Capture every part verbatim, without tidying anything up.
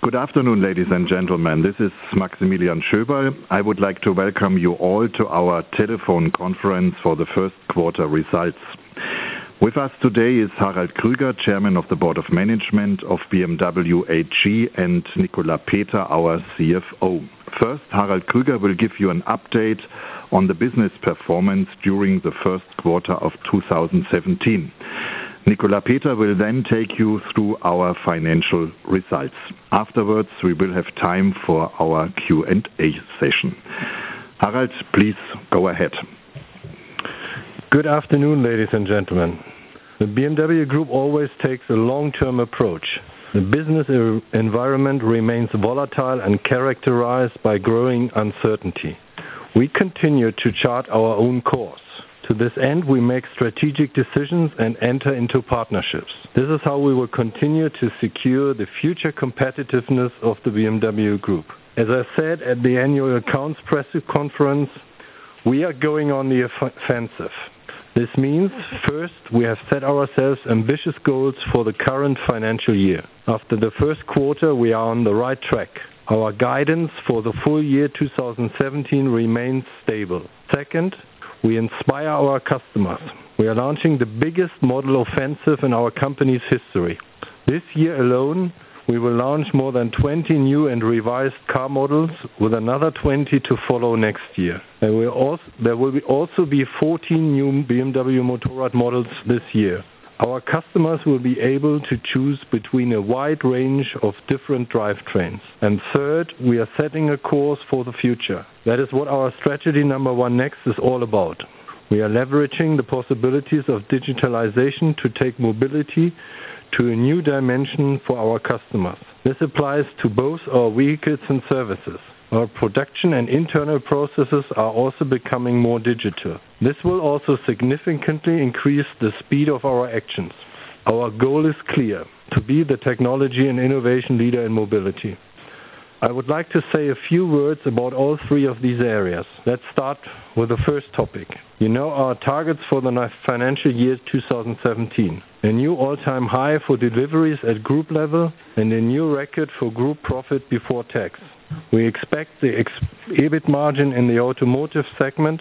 Good afternoon, ladies and gentlemen. This is Maximilian Schöberl. I would like to welcome you all to our telephone conference for the first quarter results. With us today is Harald Krüger, Chairman of the Board of Management of B M W A G, and Nicolas Peter, our C F O. First, Harald Krüger will give you an update on the business performance during the first quarter of two thousand seventeen. Nicolas Peter will then take you through our financial results. Afterwards, we will have time for our Q and A session. Harald, please go ahead. Good afternoon, ladies and gentlemen. The B M W Group always takes a long-term approach. The business environment remains volatile and characterized by growing uncertainty. We continue to chart our own course. To this end, we make strategic decisions and enter into partnerships. This is how we will continue to secure the future competitiveness of the B M W Group. As I said at the annual accounts press conference, we are going on the offensive. This means, first, we have set ourselves ambitious goals for the current financial year. After the first quarter, we are on the right track. Our guidance for the full year two thousand seventeen remains stable. Second, we inspire our customers. We are launching the biggest model offensive in our company's history. This year alone, we will launch more than twenty new and revised car models, with another twenty to follow next year. There will also, there will be also be fourteen new B M W Motorrad models this year. Our customers will be able to choose between a wide range of different drivetrains. And third, we are setting a course for the future. That is what our strategy number one next is all about. We are leveraging the possibilities of digitalization to take mobility to a new dimension for our customers. This applies to both our vehicles and services. Our production and internal processes are also becoming more digital. This will also significantly increase the speed of our actions. Our goal is clear: to be the technology and innovation leader in mobility. I would like to say a few words about all three of these areas. Let's start with the first topic. You know our targets for the financial year two thousand seventeen. A new all-time high for deliveries at group level and a new record for group profit before tax. We expect the ex EBIT margin in the automotive segment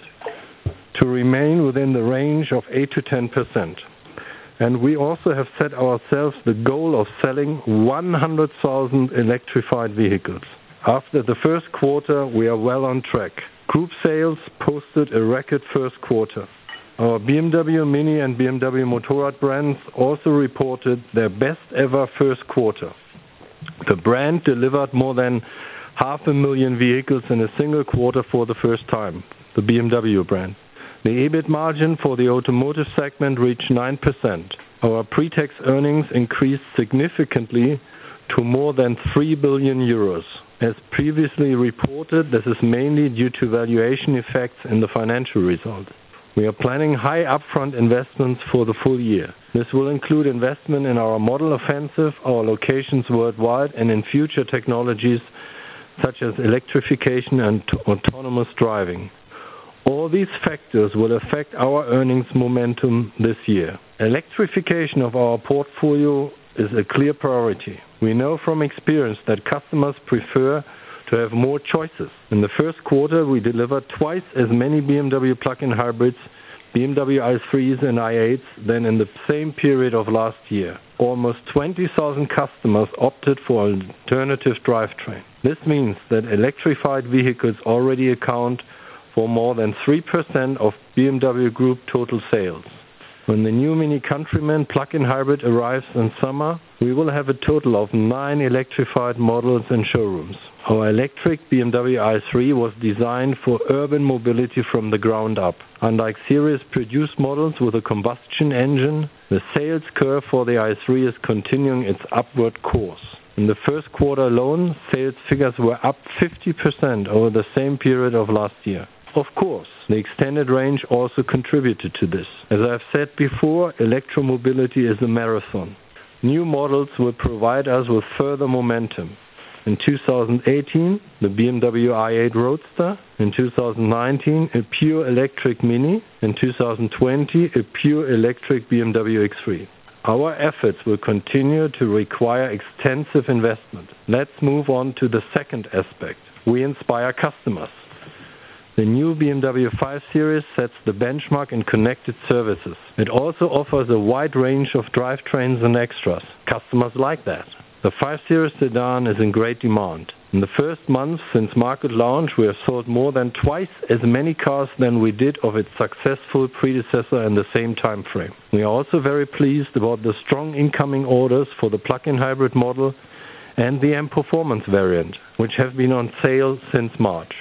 to remain within the range of eight to ten percent. And we also have set ourselves the goal of selling one hundred thousand electrified vehicles. After the first quarter, we are well on track. Group sales posted a record first quarter. Our B M W Mini and B M W Motorrad brands also reported their best ever first quarter. The brand delivered more than half a million vehicles in a single quarter for the first time, the B M W brand. The EBIT margin for the automotive segment reached nine percent. Our pre-tax earnings increased significantly to more than three billion euros. As previously reported, this is mainly due to valuation effects in the financial result. We are planning high upfront investments for the full year. This will include investment in our model offensive, our locations worldwide, and in future technologies such as electrification and autonomous driving. All these factors will affect our earnings momentum this year. Electrification of our portfolio is a clear priority. We know from experience that customers prefer to have more choices. In the first quarter, we delivered twice as many B M W plug-in hybrids, B M W i threes and i eights than in the same period of last year. Almost twenty thousand customers opted for an alternative drivetrain. This means that electrified vehicles already account for more than three percent of B M W Group total sales. When the new Mini Countryman plug-in hybrid arrives in summer, we will have a total of nine electrified models in showrooms. Our electric B M W i three was designed for urban mobility from the ground up. Unlike series-produced models with a combustion engine, the sales curve for the i three is continuing its upward course. In the first quarter alone, sales figures were up fifty percent over the same period of last year. Of course, the extended range also contributed to this. As I've said before, electromobility is a marathon. New models will provide us with further momentum. In two thousand eighteen, the B M W i eight Roadster. In two thousand nineteen, a pure electric Mini. In two thousand twenty, a pure electric B M W X three. Our efforts will continue to require extensive investment. Let's move on to the second aspect. We inspire customers. The new B M W five Series sets the benchmark in connected services. It also offers a wide range of drivetrains and extras. Customers like that. The five Series sedan is in great demand. In the first month since market launch, we have sold more than twice as many cars than we did of its successful predecessor in the same time frame. We are also very pleased about the strong incoming orders for the plug-in hybrid model and the M Performance variant, which have been on sale since March.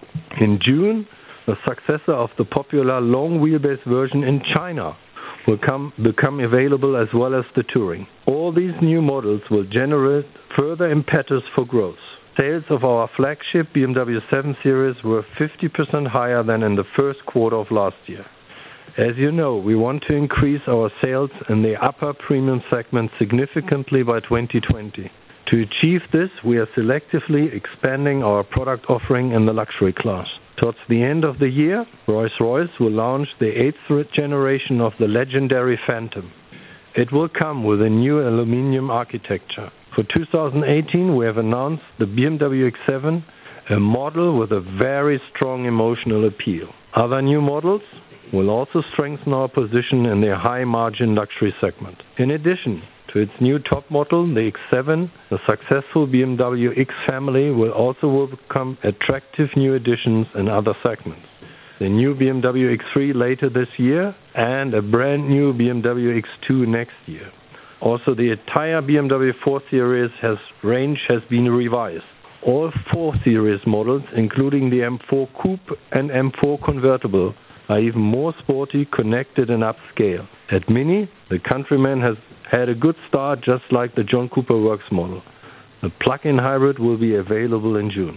In June, the successor of the popular long wheelbase version in China will come, become available, as well as the Touring. All these new models will generate further impetus for growth. Sales of our flagship B M W seven Series were fifty percent higher than in the first quarter of last year. As you know, we want to increase our sales in the upper premium segment significantly by twenty twenty. To achieve this, we are selectively expanding our product offering in the luxury class. Towards the end of the year, Rolls-Royce will launch the eighth generation of the legendary Phantom. It will come with a new aluminum architecture. For two thousand eighteen, we have announced the B M W X seven, a model with a very strong emotional appeal. Other new models will also strengthen our position in the high-margin luxury segment. In addition to its new top model, the X seven, the successful B M W X family will also welcome attractive new additions in other segments. The new B M W X three later this year and a brand new B M W X two next year. Also, the entire B M W four Series has, range has been revised. All four Series models, including the M four Coupe and M four Convertible, are even more sporty, connected and upscale. At Mini, the Countryman has had a good start, just like the John Cooper Works model. The plug-in hybrid will be available in June.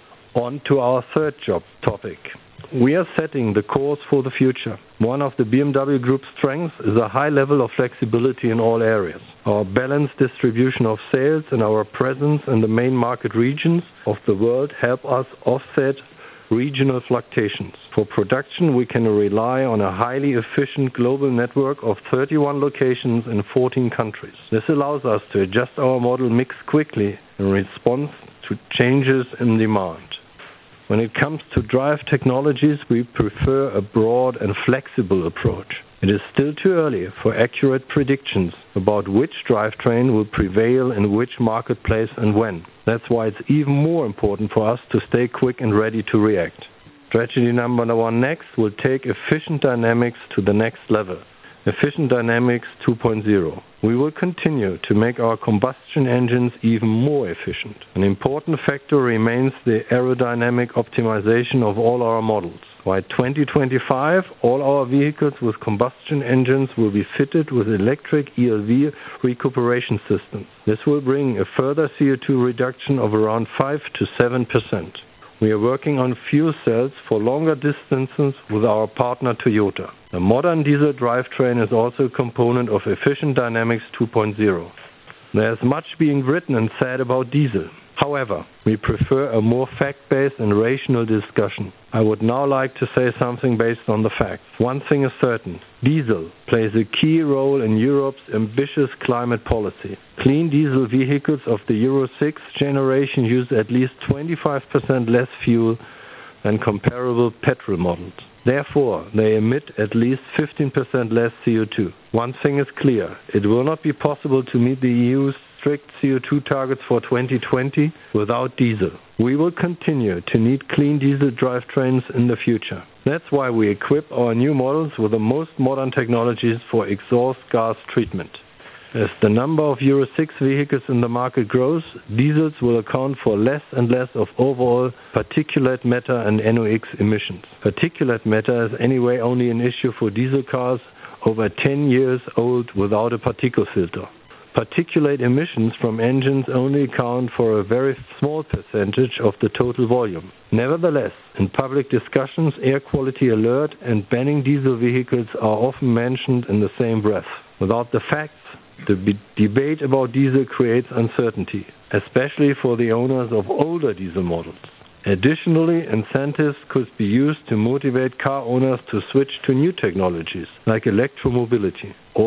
On to our third job topic. We are setting the course for the future. One of the B M W Group's strengths is a high level of flexibility in all areas. Our balanced distribution of sales and our presence in the main market regions of the world help us offset regional fluctuations. For production, we can rely on a highly efficient global network of thirty-one locations in fourteen countries. This allows us to adjust our model mix quickly in response to changes in demand. When it comes to drive technologies, we prefer a broad and flexible approach. It is still too early for accurate predictions about which drivetrain will prevail in which marketplace and when. That's why it's even more important for us to stay quick and ready to react. Strategy number one next will take Efficient Dynamics to the next level. Efficient Dynamics two point oh. We will continue to make our combustion engines even more efficient. An important factor remains the aerodynamic optimization of all our models. By twenty twenty-five, all our vehicles with combustion engines will be fitted with electric E L V recuperation systems. This will bring a further C O two reduction of around five to seven percent. We are working on fuel cells for longer distances with our partner Toyota. The modern diesel drivetrain is also a component of Efficient Dynamics two point oh. There is much being written and said about diesel. However, we prefer a more fact-based and rational discussion. I would now like to say something based on the facts. One thing is certain. Diesel plays a key role in Europe's ambitious climate policy. Clean diesel vehicles of the Euro six generation use at least twenty-five percent less fuel than comparable petrol models. Therefore, they emit at least fifteen percent less C O two. One thing is clear. It will not be possible to meet the E U's strict C O two targets for twenty twenty without diesel. We will continue to need clean diesel drivetrains in the future. That's why we equip our new models with the most modern technologies for exhaust gas treatment. As the number of Euro six vehicles in the market grows, diesels will account for less and less of overall particulate matter and N O X emissions. Particulate matter is anyway only an issue for diesel cars over ten years old without a particle filter. Particulate emissions from engines only account for a very small percentage of the total volume. Nevertheless, in public discussions, air quality alert and banning diesel vehicles are often mentioned in the same breath. Without the facts, the b- debate about diesel creates uncertainty, especially for the owners of older diesel models. Additionally, incentives could be used to motivate car owners to switch to new technologies, like electromobility, or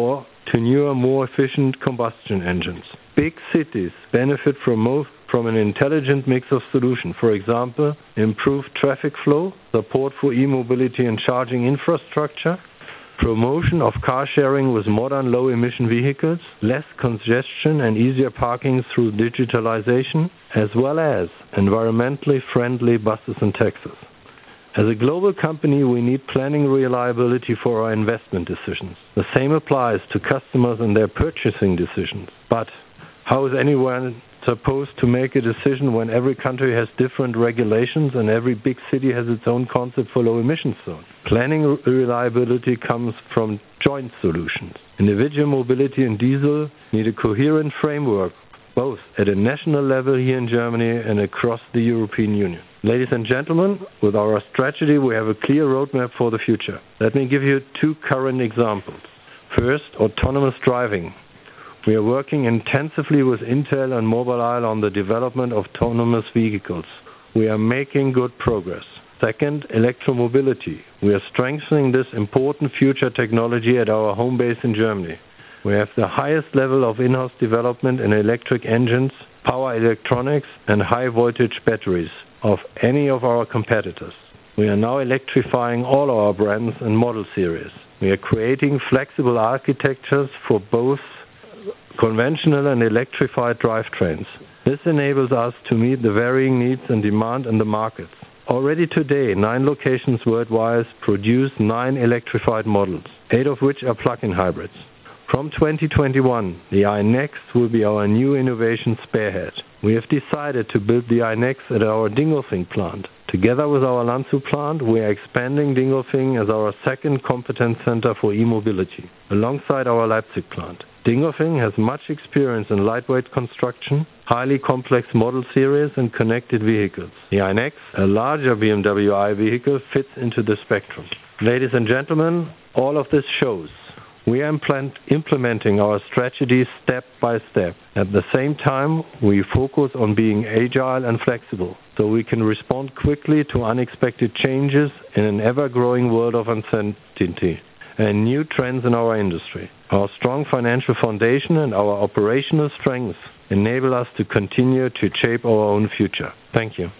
to newer, more efficient combustion engines. Big cities benefit from most from an intelligent mix of solutions. For example, improved traffic flow, support for e-mobility and charging infrastructure, promotion of car sharing with modern low-emission vehicles, less congestion and easier parking through digitalization, as well as environmentally friendly buses and taxis. As a global company, we need planning reliability for our investment decisions. The same applies to customers and their purchasing decisions. But how is anyone supposed to make a decision when every country has different regulations and every big city has its own concept for low emission zones? Planning reliability comes from joint solutions. Individual mobility and diesel need a coherent framework, both at a national level here in Germany and across the European Union. Ladies and gentlemen, with our strategy we have a clear roadmap for the future. Let me give you two current examples. First, autonomous driving. We are working intensively with Intel and Mobileye on the development of autonomous vehicles. We are making good progress. Second, electromobility. We are strengthening this important future technology at our home base in Germany. We have the highest level of in-house development in electric engines, power electronics and high voltage batteries of any of our competitors. We are now electrifying all our brands and model series. We are creating flexible architectures for both conventional and electrified drivetrains. This enables us to meet the varying needs and demand in the markets. Already today, nine locations worldwide produce nine electrified models, eight of which are plug-in hybrids. From twenty twenty-one, the iNEXT will be our new innovation spearhead. We have decided to build the iNEXT at our Dingolfing plant. Together with our Landshut plant, we are expanding Dingolfing as our second competence center for e-mobility, alongside our Leipzig plant. Dingolfing has much experience in lightweight construction, highly complex model series and connected vehicles. The iNEXT, a larger B M W i vehicle, fits into the spectrum. Ladies and gentlemen, all of this shows we are implementing our strategy step by step. At the same time, we focus on being agile and flexible, so we can respond quickly to unexpected changes in an ever-growing world of uncertainty and new trends in our industry. Our strong financial foundation and our operational strengths enable us to continue to shape our own future. Thank you.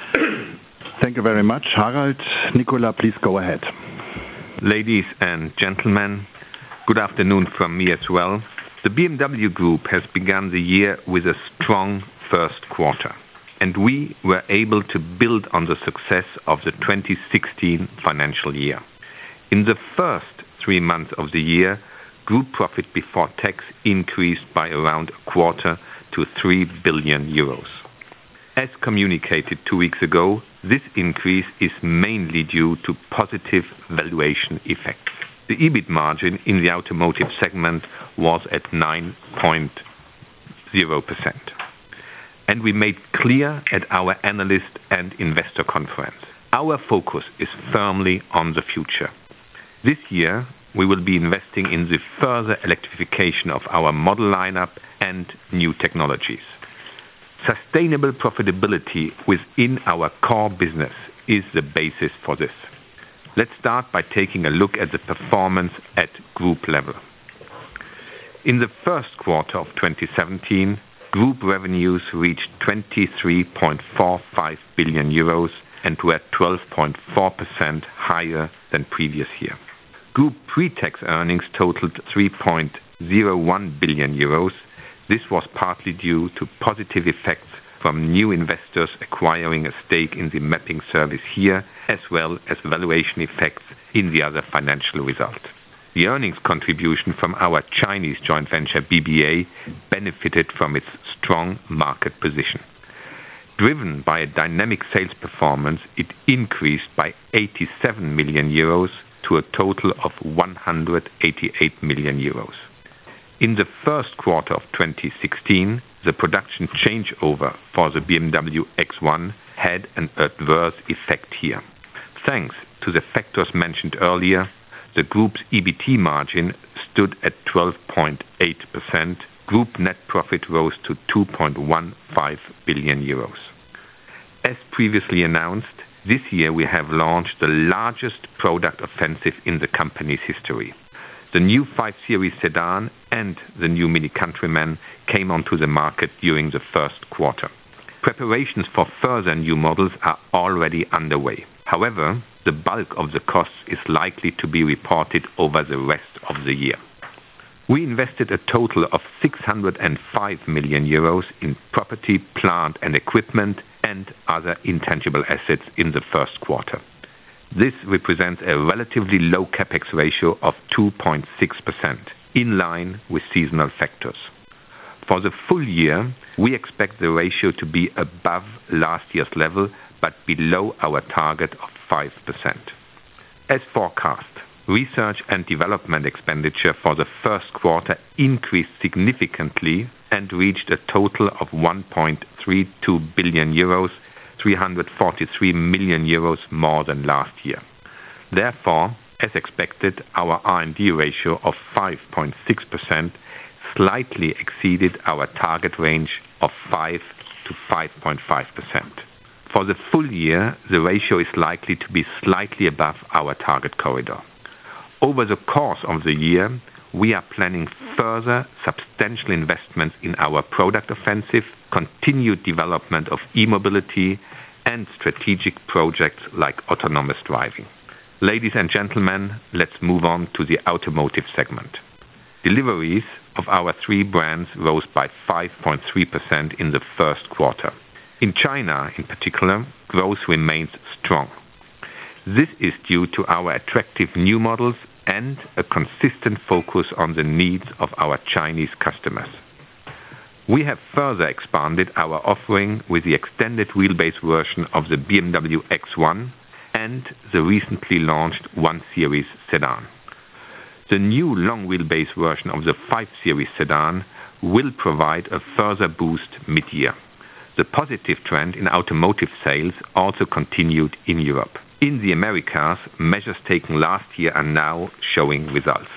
Thank you very much, Harald. Nicola, please go ahead. Ladies and gentlemen, good afternoon from me as well. The B M W Group has begun the year with a strong first quarter, and we were able to build on the success of the twenty sixteen financial year. In the first three months of the year, group profit before tax increased by around a quarter to three billion euros. As communicated two weeks ago, this increase is mainly due to positive valuation effects. The E B I T margin in the automotive segment was at nine point zero percent. And we made clear at our analyst and investor conference, our focus is firmly on the future. This year, we will be investing in the further electrification of our model lineup and new technologies. Sustainable profitability within our core business is the basis for this. Let's start by taking a look at the performance at group level. In the first quarter of twenty seventeen, group revenues reached twenty-three point four five billion euros and were twelve point four percent higher than previous year. Group pre-tax earnings totaled three point zero one billion euros. This was partly due to positive effects from new investors acquiring a stake in the mapping service here, as well as valuation effects in the other financial result. The earnings contribution from our Chinese joint venture B B A benefited from its strong market position. Driven by a dynamic sales performance, it increased by eighty-seven million euros to a total of one hundred eighty-eight million euros. In the first quarter of twenty sixteen, the production changeover for the B M W X one had an adverse effect here. Thanks to the factors mentioned earlier, the group's E B T margin stood at twelve point eight percent. Group net profit rose to two point one five billion euros. As previously announced, this year we have launched the largest product offensive in the company's history. The new five Series sedan and the new Mini Countryman came onto the market during the first quarter. Preparations for further new models are already underway. However, the bulk of the costs is likely to be reported over the rest of the year. We invested a total of six hundred five million euros in property, plant and equipment and other intangible assets in the first quarter. This represents a relatively low CapEx ratio of two point six percent, in line with seasonal factors. For the full year, we expect the ratio to be above last year's level, but below our target of five percent. As forecast, research and development expenditure for the first quarter increased significantly and reached a total of one point three two billion euros, three hundred forty-three million euros more than last year. Therefore, as expected, our R and D ratio of five point six percent slightly exceeded our target range of five to five point five percent. For the full year, the ratio is likely to be slightly above our target corridor. Over the course of the year, we are planning further substantial investments in our product offensive, continued development of e-mobility, and strategic projects like autonomous driving. Ladies and gentlemen, let's move on to the automotive segment. Deliveries of our three brands rose by five point three percent in the first quarter. In China, in particular, growth remains strong. This is due to our attractive new models and a consistent focus on the needs of our Chinese customers. We have further expanded our offering with the extended wheelbase version of the B M W X one and the recently launched one Series sedan. The new long wheelbase version of the five Series sedan will provide a further boost mid-year. The positive trend in automotive sales also continued in Europe. In the Americas, measures taken last year are now showing results.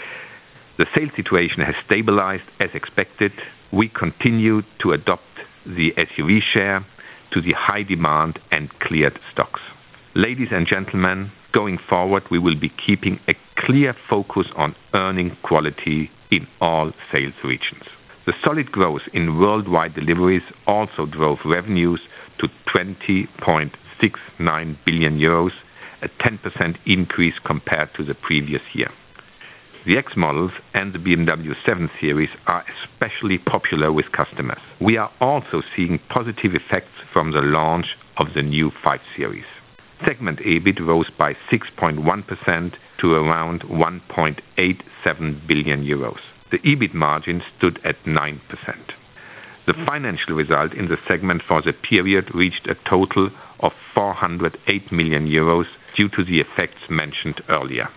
The sales situation has stabilized as expected. We continue to adopt the S U V share to the high demand and cleared stocks. Ladies and gentlemen, going forward, we will be keeping a clear focus on earning quality in all sales regions. The solid growth in worldwide deliveries also drove revenues to twenty point six nine billion euros, a ten percent increase compared to the previous year. The X models and the B M W seven Series are especially popular with customers. We are also seeing positive effects from the launch of the new five Series. Segment EBIT rose by six point one percent to around one point eight seven billion euros. The EBIT margin stood at nine percent. The financial result in the segment for the period reached a total of four hundred eight million euros due to the effects mentioned earlier.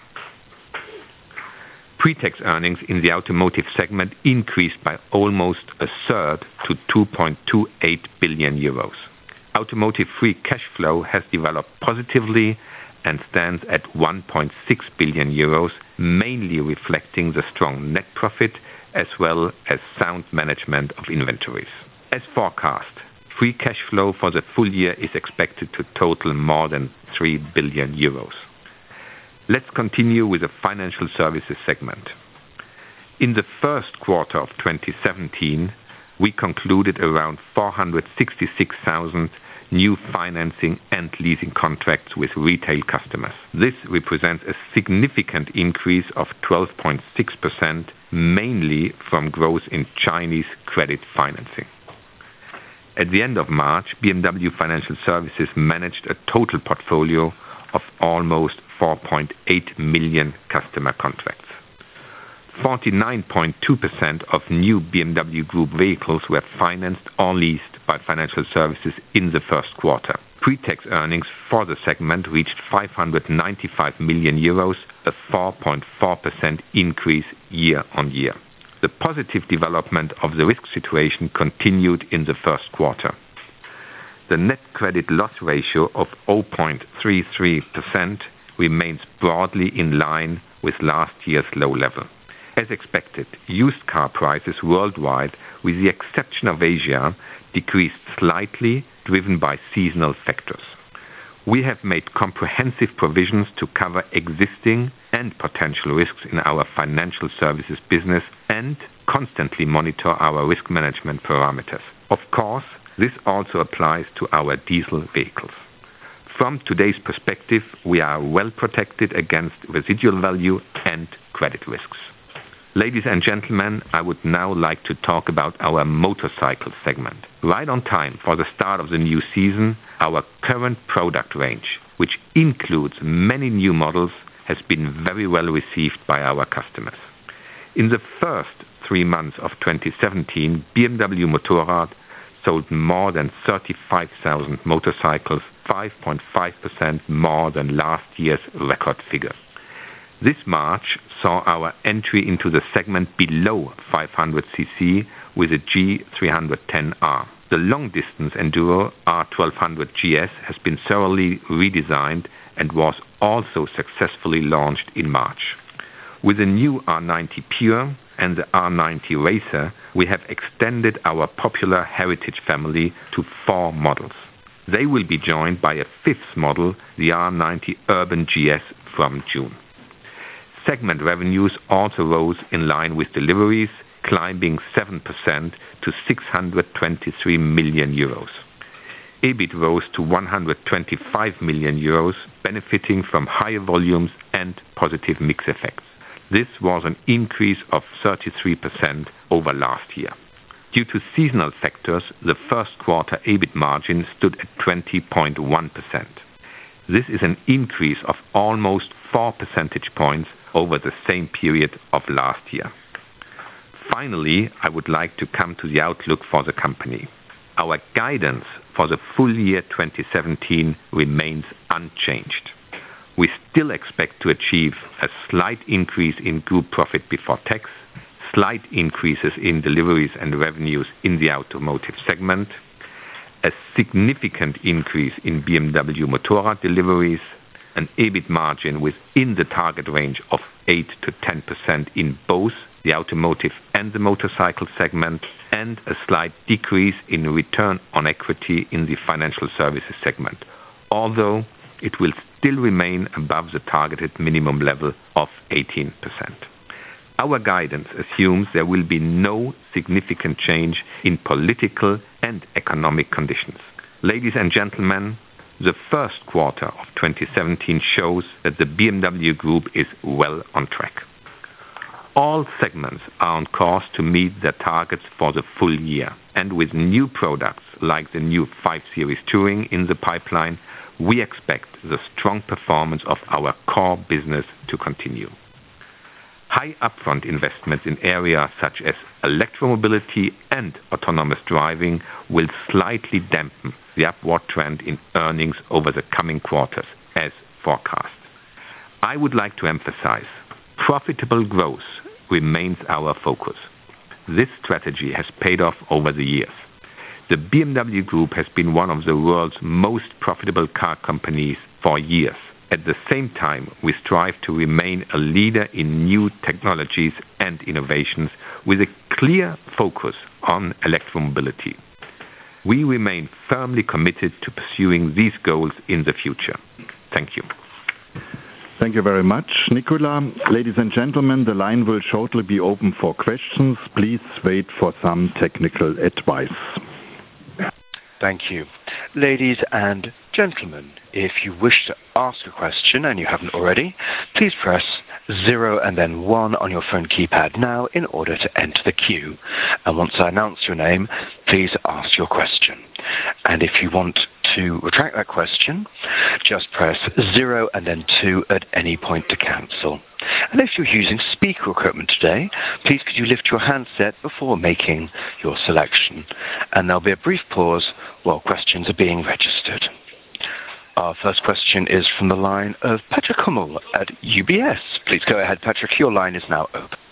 Pre-tax earnings in the automotive segment increased by almost a third to two point two eight billion euros. Automotive free cash flow has developed positively and stands at one point six billion euros, mainly reflecting the strong net profit as well as sound management of inventories. As forecast, free cash flow for the full year is expected to total more than three billion euros. Let's continue with the financial services segment. In the first quarter of twenty seventeen, we concluded around four hundred sixty-six thousand new financing and leasing contracts with retail customers. This represents a significant increase of twelve point six percent, mainly from growth in Chinese credit financing. At the end of March, B M W Financial Services managed a total portfolio of almost four point eight million customer contracts. forty-nine point two percent of new B M W Group vehicles were financed or leased by financial services in the first quarter. Pre-tax earnings for the segment reached five hundred ninety-five million euros, a four point four percent increase year on year. The positive development of the risk situation continued in the first quarter. The net credit loss ratio of zero point three three percent remains broadly in line with last year's low level. As expected, used car prices worldwide, with the exception of Asia, decreased slightly, driven by seasonal factors. We have made comprehensive provisions to cover existing and potential risks in our financial services business and constantly monitor our risk management parameters. Of course, this also applies to our diesel vehicles. From today's perspective, we are well protected against residual value and credit risks. Ladies and gentlemen, I would now like to talk about our motorcycle segment. Right on time for the start of the new season, our current product range, which includes many new models, has been very well received by our customers. In the first three months of twenty seventeen, B M W Motorrad sold more than thirty-five thousand motorcycles, five point five percent more than last year's record figure. This March saw our entry into the segment below five hundred c c with a G three ten R. The long-distance Enduro R twelve hundred G S has been thoroughly redesigned and was also successfully launched in March. With the new R ninety Pure and the R ninety Racer, we have extended our popular Heritage family to four models. They will be joined by a fifth model, the R ninety Urban G S, from June. Segment revenues also rose in line with deliveries, climbing seven percent to six hundred twenty-three million euros. EBIT rose to one hundred twenty-five million euros, benefiting from higher volumes and positive mix effects. This was an increase of thirty-three percent over last year. Due to seasonal factors, the first quarter EBIT margin stood at twenty point one percent. This is an increase of almost four percentage points over the same period of last year. Finally, I would like to come to the outlook for the company. Our guidance for the full year twenty seventeen remains unchanged. We still expect to achieve a slight increase in group profit before tax, slight increases in deliveries and revenues in the automotive segment, a significant increase in B M W Motorrad deliveries, an EBIT margin within the target range of eight to ten percent in both the automotive and the motorcycle segment, and a slight decrease in return on equity in the financial services segment, although it will still remain above the targeted minimum level of eighteen percent. Our guidance assumes there will be no significant change in political and economic conditions. Ladies and gentlemen, the first quarter of twenty seventeen shows that the B M W Group is well on track. All segments are on course to meet their targets for the full year, and with new products like the new five series Touring in the pipeline, we expect the strong performance of our core business to continue. High upfront investments in areas such as electromobility and autonomous driving will slightly dampen the upward trend in earnings over the coming quarters, as forecast. I would like to emphasize, profitable growth remains our focus. This strategy has paid off over the years. The B M W Group has been one of the world's most profitable car companies for years. At the same time, we strive to remain a leader in new technologies and innovations with a clear focus on electromobility. We remain firmly committed to pursuing these goals in the future. Thank you. Thank you very much, Nicola. Ladies and gentlemen, the line will shortly be open for questions. Please wait for some technical advice. Thank you. Ladies and gentlemen, if you wish to ask a question and you haven't already, please press zero and then one on your phone keypad now in order to enter the queue. And once I announce your name, please ask your question. And if you want to retract that question, just press zero and then two at any point to cancel. And if you're using speaker equipment today, please could you lift your handset before making your selection. And there'll be a brief pause while questions are being registered. Our first question is from the line of Patrick Hummel at U B S. Please go ahead, Patrick. Your line is now open.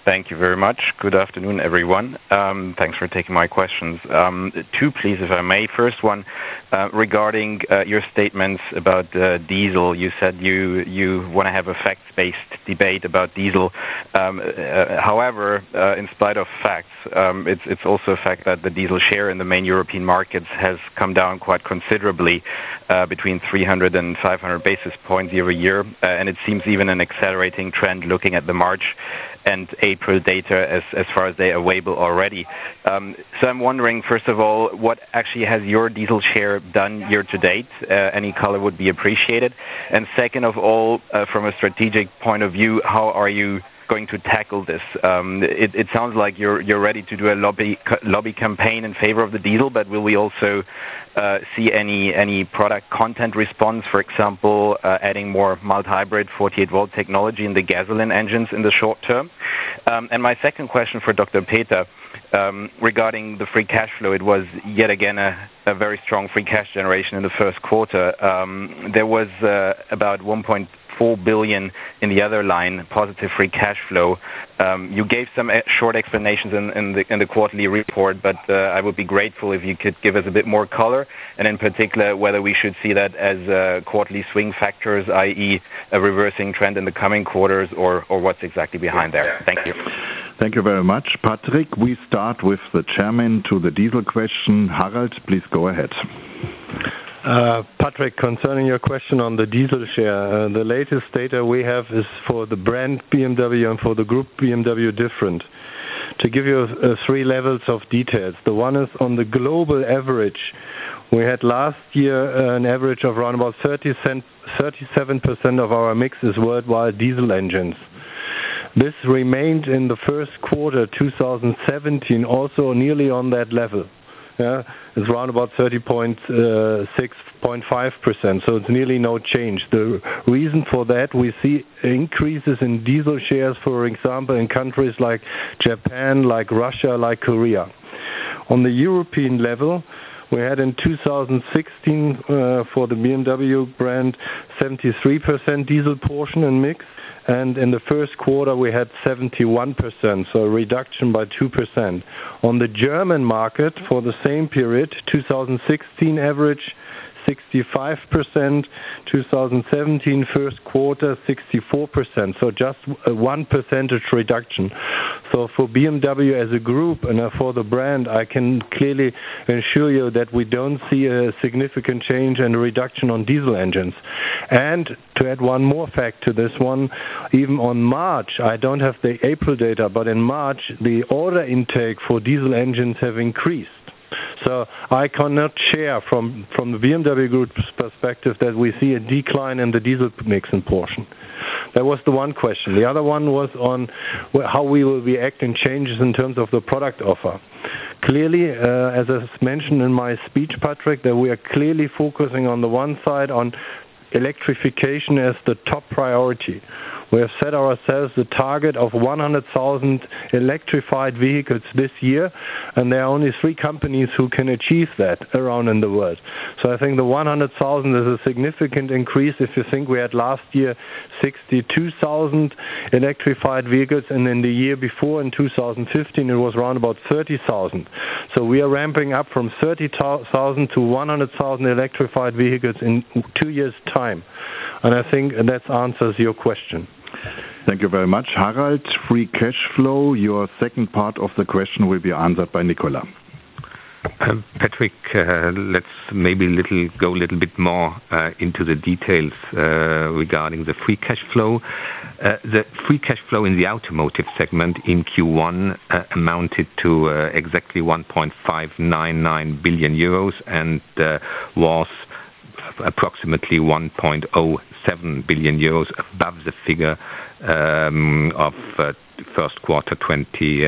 Thank you very much. Good afternoon, everyone. Um, thanks for taking my questions. Um, two, please, if I may. First one, uh, regarding uh, your statements about uh, diesel. You said you you want to have a facts-based debate about diesel. Um, uh, however, uh, in spite of facts, um, it's it's also a fact that the diesel share in the main European markets has come down quite considerably, uh, between three hundred and five hundred basis points year over year, uh, and it seems even an accelerating trend looking at the March and April data as, as far as they are available already. Um, so I'm wondering, first of all, what actually has your diesel share done year to date? Uh, any color would be appreciated. And second of all, uh, from a strategic point of view, how are you going to tackle this? Um, it, it sounds like you're you're ready to do a lobby lobby campaign in favor of the diesel, but will we also uh, see any any product content response? For example, uh, adding more mild hybrid forty-eight volt technology in the gasoline engines in the short term. Um, and my second question for Doctor Peter, um, regarding the free cash flow, it was yet again a, a very strong free cash generation in the first quarter. Um, there was uh, about one point four billion in the other line, positive free cash flow. Um, you gave some short explanations in, in, the, in the quarterly report, but uh, I would be grateful if you could give us a bit more color, and in particular whether we should see that as uh, quarterly swing factors, that is a reversing trend in the coming quarters, or, or what's exactly behind there. Thank you. Thank you very much, Patrick. We start with the chairman to the diesel question. Harald, please go ahead. Uh, Patrick, concerning your question on the diesel share, uh, the latest data we have is for the brand B M W and for the group B M W different. To give you uh, three levels of details, the one is on the global average. We had last year uh, an average of around about thirty-seven percent of our mix is worldwide diesel engines. This remained in the first quarter two thousand seventeen also nearly on that level. Yeah, it's around about thirty point six point five percent, so it's nearly no change. The reason for that, we see increases in diesel shares, for example, in countries like Japan, like Russia, like Korea. On the European level, we had in two thousand sixteen uh, for the B M W brand seventy-three percent diesel portion in mix, and in the first quarter we had seventy-one percent, so a reduction by two percent. On the German market for the same period, two thousand sixteen average sixty-five percent, two thousand seventeen first quarter sixty-four percent, so just a one percentage reduction. So for B M W as a group and for the brand, I can clearly assure you that we don't see a significant change and a reduction on diesel engines. And to add one more fact to this one, even on March, I don't have the April data, but in March the order intake for diesel engines have increased. So I cannot share from, from the B M W Group's perspective that we see a decline in the diesel mix in portion. That was the one question. The other one was on how we will react in changes in terms of the product offer. Clearly, uh, as I mentioned in my speech, Patrick, that we are clearly focusing on the one side on electrification as the top priority. We have set ourselves the target of one hundred thousand electrified vehicles this year, and there are only three companies who can achieve that around in the world. So I think the one hundred thousand is a significant increase if you think we had last year sixty-two thousand electrified vehicles, and in the year before, in two thousand fifteen, it was around about thirty thousand. So we are ramping up from thirty thousand to one hundred thousand electrified vehicles in two years' time. And I think that answers your question. Thank you very much, Harald. Free cash flow, your second part of the question will be answered by Nicola. Uh, Patrick, uh, let's maybe little go a little bit more uh, into the details uh, regarding the free cash flow. Uh, the free cash flow in the automotive segment in Q one uh, amounted to uh, exactly one point five nine nine billion euros and uh, was approximately one point zero seven billion euros above the figure um, of uh, first quarter twenty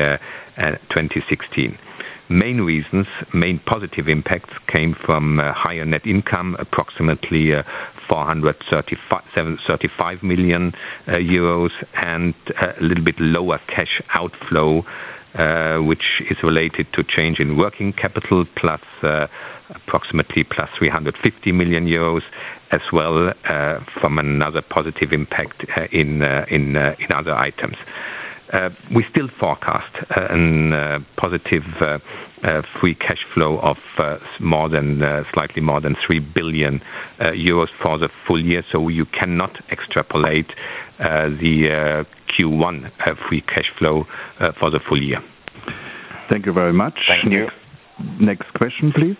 sixteen. Main reasons, main positive impacts came from uh, higher net income, approximately uh, four hundred thirty-five million uh, euros, and uh, a little bit lower cash outflow, uh, which is related to change in working capital, plus uh, approximately plus three hundred fifty million euros, as well uh, from another positive impact uh, in uh, in uh, in other items. uh, we still forecast uh, an uh, positive uh, uh, free cash flow of uh, more than uh, slightly more than three billion uh, euros for the full year. So you cannot extrapolate uh, the uh, Q one uh, free cash flow uh, for the full year. Thank you very much. Thank you. Next, next question, please.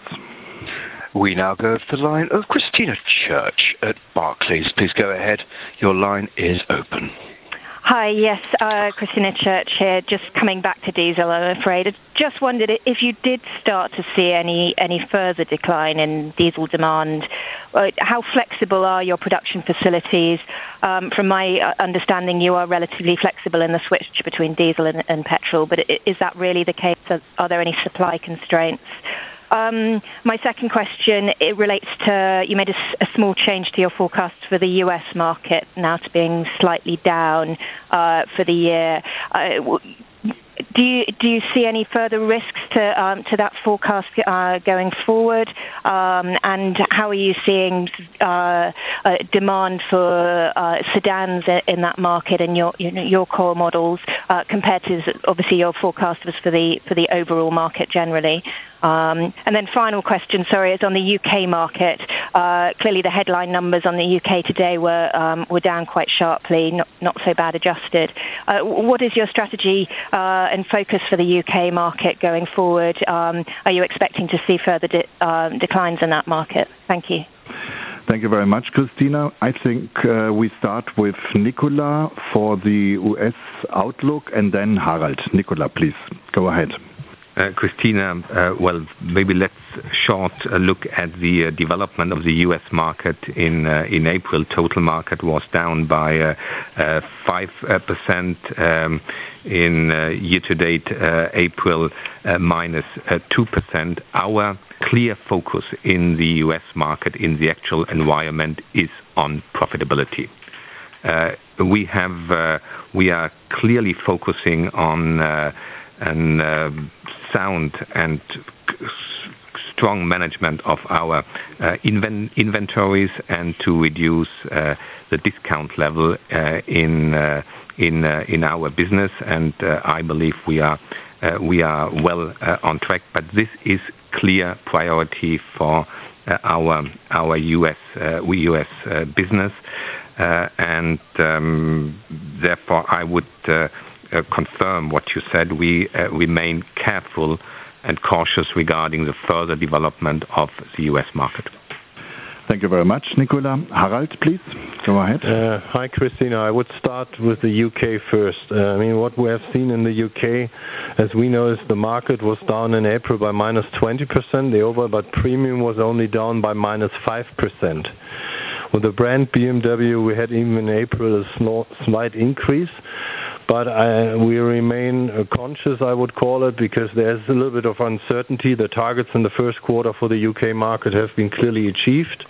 We now go to the line of Christina Church at Barclays. Please go ahead. Your line is open. Hi, yes, uh, Christina Church here. Just coming back to diesel, I'm afraid. I just wondered if you did start to see any any further decline in diesel demand. Uh, how flexible are your production facilities? Um, from my understanding, you are relatively flexible in the switch between diesel and, and petrol, but is that really the case? Are there any supply constraints? Um, my second question, it relates to, you made a, a small change to your forecast for the U S market, now to being slightly down uh, for the year. Uh, do you do you see any further risks to um, to that forecast uh, going forward? Um, and how are you seeing uh, uh, demand for uh, sedans in that market and your you know, your core models uh, compared to obviously your forecast was for the for the overall market generally? Um, and then final question, sorry, is on the U K market. Uh, clearly the headline numbers on the U K today were um, were down quite sharply, not, not so bad adjusted. Uh, what is your strategy uh, and focus for the U K market going forward? Um, are you expecting to see further de- uh, declines in that market? Thank you. Thank you very much, Christina. I think uh, we start with Nicola for the U S outlook and then Harald. Nicola, please, go ahead. Uh, Christina, uh, well, maybe let's short uh, look at the uh, development of the U S market in uh, in April. Total market was down by uh, uh, five percent um, in uh, year-to-date uh, April, uh, minus uh, two percent. Our clear focus in the U S market, in the actual environment, is on profitability. Uh, we have uh, we are clearly focusing on uh, an uh, sound and strong management of our uh, inven- inventories and to reduce uh, the discount level uh, in uh, in uh, in our business. And uh, I believe we are uh, we are well uh, on track. But this is clear priority for uh, our our U S uh, we U S uh, business, uh, and um, therefore I would. Uh, Uh, confirm what you said. We uh, remain careful and cautious regarding the further development of the U S market. Thank you very much, Nicola. Harald, please, go ahead. Uh, hi, Christina. I would start with the U K first. Uh, I mean, what we have seen in the U K, as we know, is the market was down in April by minus twenty percent. The overall but premium was only down by minus five percent. With the brand B M W, we had even in April a small, slight increase. But I, we remain uh, conscious, I would call it, because there's a little bit of uncertainty. The targets in the first quarter for the U K market have been clearly achieved.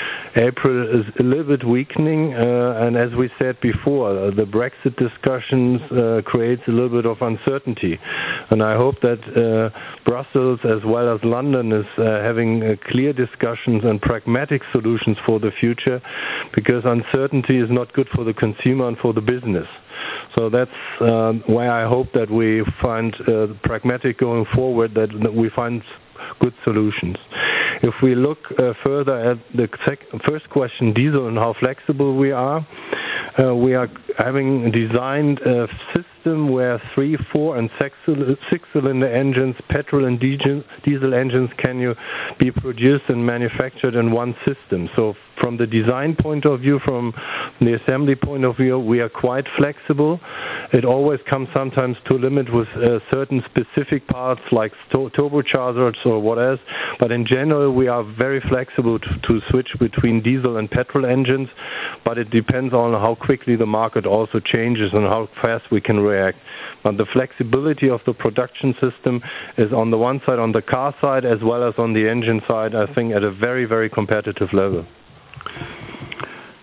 April is a little bit weakening, uh, and as we said before, uh, the Brexit discussions uh, creates a little bit of uncertainty. And I hope that uh, Brussels as well as London is uh, having uh, clear discussions and pragmatic solutions for the future, because uncertainty is not good for the consumer and for the business. So that's uh, why I hope that we find uh, pragmatic going forward, that, that we find good solutions. If we look uh, further at the sec- first question, diesel, and how flexible we are, uh, we are having designed a system where three, four, and six-cylinder engines, petrol and diesel engines, can you be produced and manufactured in one system. So from the design point of view, from the assembly point of view, we are quite flexible. It always comes sometimes to a limit with uh, certain specific parts like sto- turbochargers or what else, but in general we are very flexible to, to switch between diesel and petrol engines, but it depends on how quickly the market also changes and how fast we can react. But the flexibility of the production system is on the one side, on the car side, as well as on the engine side, I think at a very, very competitive level.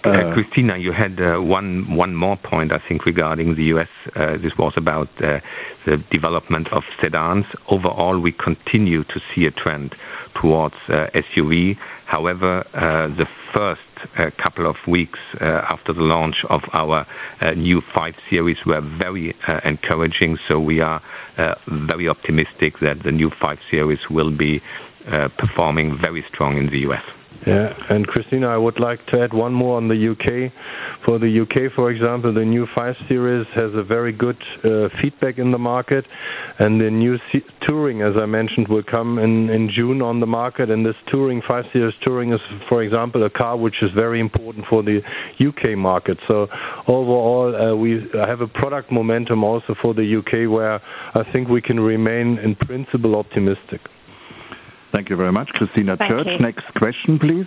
Uh, Christina, you had uh, one one more point, I think, regarding the U S. Uh, this was about uh, the development of sedans. Overall, we continue to see a trend towards uh, S U V. However, uh, the first uh, couple of weeks uh, after the launch of our uh, new five series were very uh, encouraging. So we are uh, very optimistic that the new five series will be uh, performing very strong in the U S. Yeah, and Christina, I would like to add one more on the U K. For the U K, for example, the new five series has a very good uh, feedback in the market, and the new C- Touring, as I mentioned, will come in, in June on the market, and this Touring, five series Touring is, for example, a car which is very important for the U K market. So overall, uh, we have a product momentum also for the U K where I think we can remain in principle optimistic. Thank you very much, Christina Thank Church. you. Next question, please.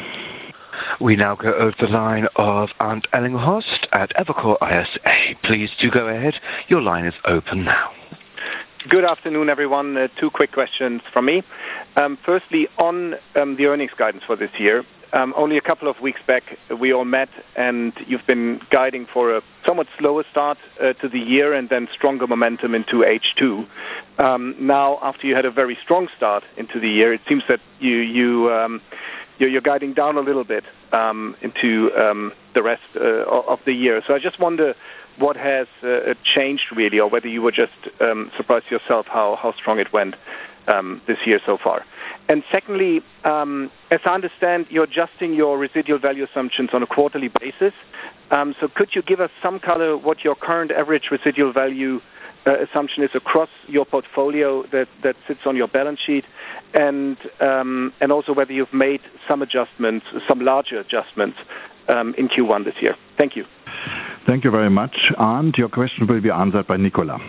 We now go over the line of Arndt Ellinghorst at Evercore I S A. Please do go ahead. Your line is open now. Good afternoon, everyone. Uh, two quick questions from me. Um, firstly, on um, the earnings guidance for this year, um, only a couple of weeks back we all met and you've been guiding for a somewhat slower start uh, to the year and then stronger momentum into H two. Um, now, after you had a very strong start into the year, it seems that you, you, um, you're, you're guiding down a little bit um, into um, the rest uh, of the year. So I just wonder what has uh, changed really, or whether you were just um, surprised yourself how, how strong it went um, this year so far. And secondly, um, as I understand, you're adjusting your residual value assumptions on a quarterly basis. Um, so could you give us some color what your current average residual value uh, assumption is across your portfolio that, that sits on your balance sheet, and um, and also whether you've made some adjustments, some larger adjustments um, in Q one this year? Thank you. Thank you very much. Arndt, your question will be answered by Nicolas.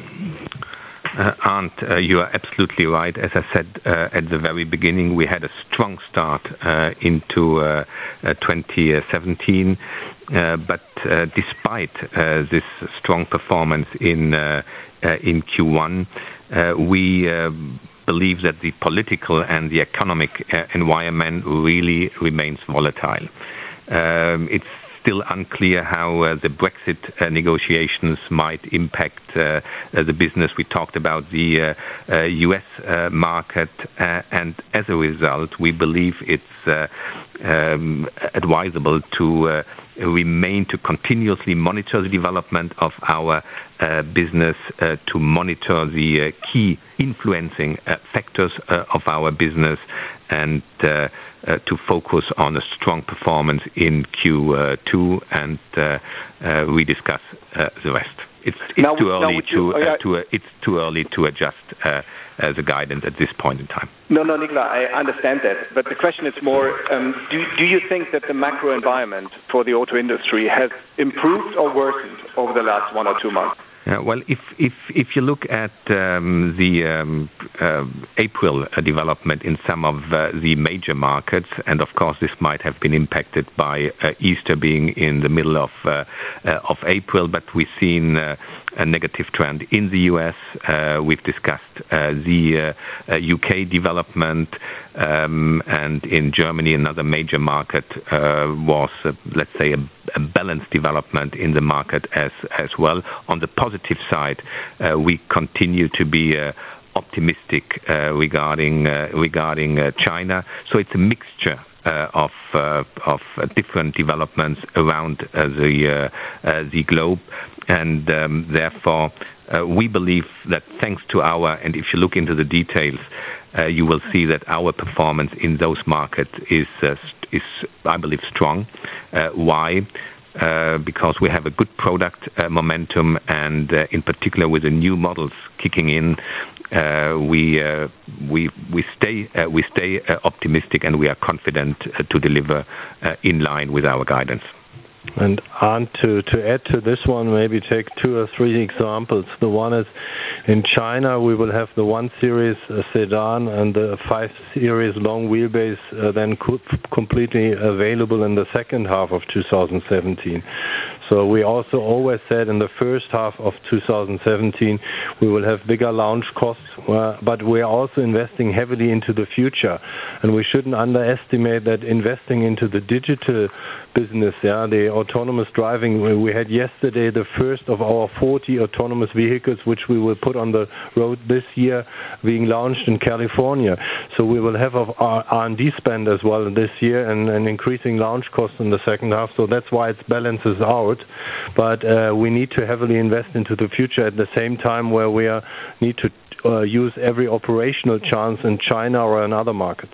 Uh, Arndt, uh, you are absolutely right. As I said uh, at the very beginning, we had a strong start uh, into uh, uh, twenty seventeen, uh, but uh, despite uh, this strong performance in uh, uh, in Q one, uh, we uh, believe that the political and the economic uh, environment really remains volatile. Um, it's still unclear how uh, the Brexit uh, negotiations might impact uh, uh, the business. We talked about the uh, uh, U S uh, market, uh, and as a result, we believe it's uh, um, advisable to uh, remain to continuously monitor the development of our uh, business, uh, to monitor the uh, key influencing uh, factors uh, of our business, and uh, uh, to focus on a strong performance in Q two, and uh, uh, we discuss uh, the rest. It's, it's now, too early you, to, oh, yeah. uh, to uh, it's too early to adjust uh, uh, the guidance at this point in time. No, no, Nicola, I understand that. But the question is more, um, do, do you think that the macro environment for the auto industry has improved or worsened over the last one or two months? Uh, well, if if if you look at um, the um, uh, April uh, development in some of uh, the major markets, and of course this might have been impacted by uh, Easter being in the middle of uh, uh, of April, but we've seen uh, a negative trend in the U S. Uh, we've discussed uh, the uh, uh, U K development, um, and in Germany, another major market uh, was, uh, let's say, a, a balanced development in the market as as well. On the positive side, uh, we continue to be uh, optimistic uh, regarding uh, regarding uh, China. So it's a mixture uh, of uh, of uh, different developments around uh, the uh, uh, the globe, and um, therefore uh, we believe that thanks to our, and if you look into the details, uh, you will see that our performance in those markets is uh, is I believe strong. Uh, why? Uh, because we have a good product uh, momentum, and uh, in particular with the new models kicking in, uh, we uh, we we stay uh, we stay uh, optimistic, and we are confident uh, to deliver uh, in line with our guidance. And Arndt, to, to add to this one, maybe take two or three examples. The one is in China, we will have the one series uh, sedan and the five series long wheelbase uh, then co- completely available in the second half of two thousand seventeen. So we also always said in the first half of two thousand seventeen we will have bigger launch costs, uh, but we are also investing heavily into the future. And we shouldn't underestimate that investing into the digital business, yeah, the autonomous driving. We had yesterday the first of our forty autonomous vehicles which we will put on the road this year being launched in California. So we will have our R and D spend as well this year and, and increasing launch costs in the second half. So that's why it balances out. But uh, we need to heavily invest into the future at the same time where we are, need to uh, use every operational chance in China or in other markets.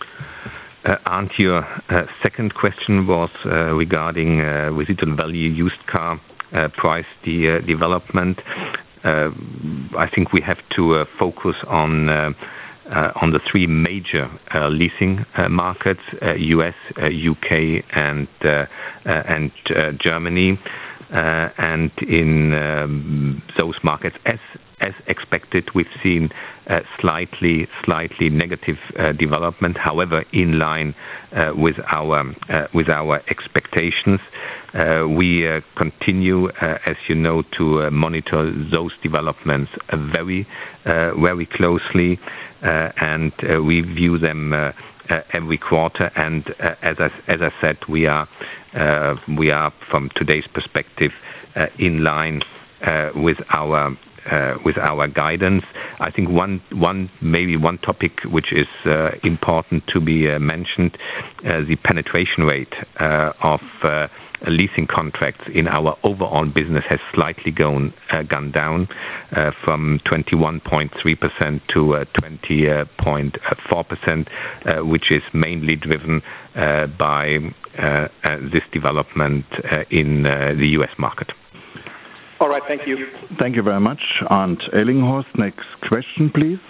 Uh, Arndt, your uh, second question was uh, regarding uh, residual value used car uh, price de- uh, development. Uh, I think we have to uh, focus on uh, uh, on the three major uh, leasing uh, markets: uh, U S, uh, U K, and uh, uh, and uh, Germany. Uh, and in um, those markets, as as expected, we've seen uh, slightly slightly negative uh, development. However, in line uh, with our uh, with our expectations, uh, we uh, continue, uh, as you know, to uh, monitor those developments uh, very uh, very closely, uh, and uh, we view them uh, uh, every quarter. And uh, as I as I said, we are. Uh, we are, from today's perspective, uh, in line uh, with our uh, with our guidance. I think one one maybe one topic which is uh, important to be uh, mentioned: uh, the penetration rate uh, of uh, leasing contracts in our overall business has slightly gone uh, gone down uh, from twenty-one point three percent to uh, twenty point four percent, uh, which is mainly driven uh, by uh, uh, this development uh, in uh, the U S market. All right, thank you. Thank you very much. Arndt Ellinghorst, next question, please.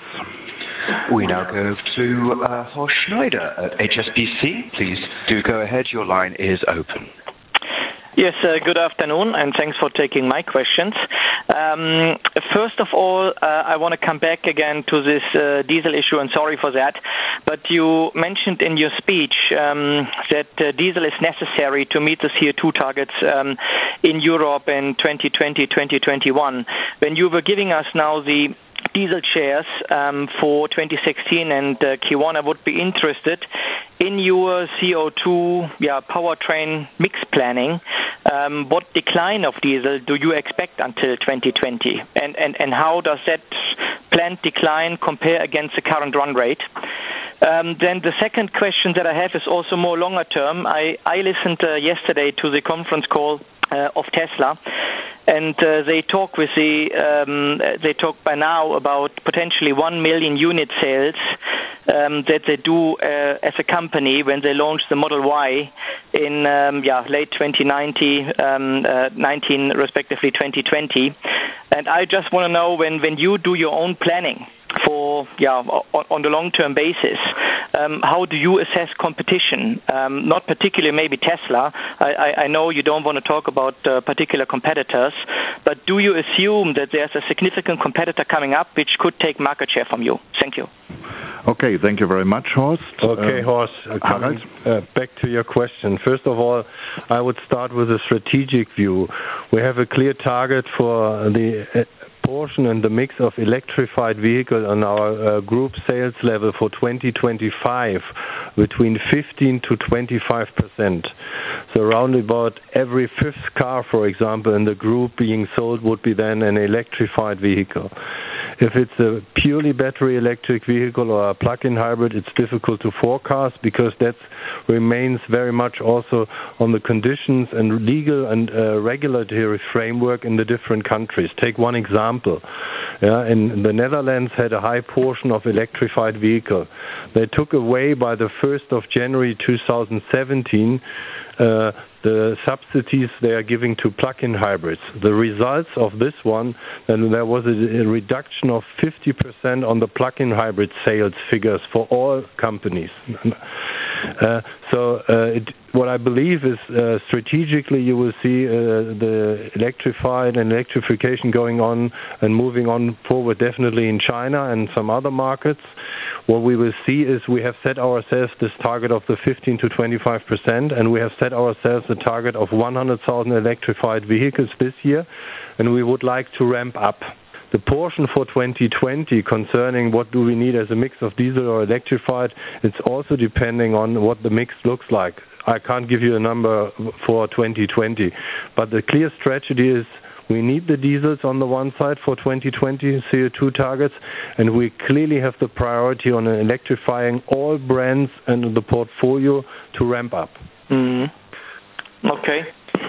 We now go to uh, Horst Schneider at H S B C. Please do go ahead. Your line is open. Yes, uh, good afternoon, and thanks for taking my questions. Um, first of all, uh, I want to come back again to this uh, diesel issue, and sorry for that. But you mentioned in your speech um, that uh, diesel is necessary to meet the C O two targets um, in Europe in twenty twenty, twenty twenty-one. When you were giving us now the diesel shares um, for twenty sixteen and uh, Q one, I would be interested in your C O two yeah, powertrain mix planning. Um, what decline of diesel do you expect until twenty twenty? And, and, and how does that planned decline compare against the current run rate? Um, then the second question that I have is also more longer term. I, I listened uh, yesterday to the conference call uh, of Tesla, and uh, they talk with the um, they talk by now about potentially one million unit sales um, that they do uh, as a company when they launch the Model Y in um, yeah late twenty nineteen, um, uh, nineteen respectively twenty twenty. And I just want to know when when you do your own planning for yeah on, on the long-term basis, um, how do you assess competition? Um, not particularly maybe Tesla. I, I, I know you don't want to talk about uh, particular competitors, but do you assume that there's a significant competitor coming up which could take market share from you? Thank you. Okay, thank you very much, Horst. Okay, uh, Horst, uh, coming, uh, back to your question. First of all, I would start with a strategic view. We have a clear target for the uh, portion and the mix of electrified vehicle on our uh, group sales level for twenty twenty-five between fifteen to twenty-five percent. So around about every fifth car, for example, in the group being sold would be then an electrified vehicle. If it's a purely battery electric vehicle or a plug-in hybrid, it's difficult to forecast because that remains very much also on the conditions and legal and uh, regulatory framework in the different countries. Take one example. Yeah, in the Netherlands had a high portion of electrified vehicle. They took away by the first of January two thousand seventeen uh, the subsidies they are giving to plug-in hybrids. The results of this one, and there was a, a reduction of fifty percent on the plug-in hybrid sales figures for all companies. Uh, so uh, it, what I believe is uh, strategically you will see uh, the electrified and electrification going on and moving on forward definitely in China and some other markets. What we will see is we have set ourselves this target of the fifteen to twenty-five percent, and we have set ourselves a target of one hundred thousand electrified vehicles this year, and we would like to ramp up. The portion for twenty twenty concerning what do we need as a mix of diesel or electrified, it's also depending on what the mix looks like. I can't give you a number for twenty twenty, but the clear strategy is we need the diesels on the one side for twenty twenty C O two targets, and we clearly have the priority on electrifying all brands and the portfolio to ramp up. Mm. Okay.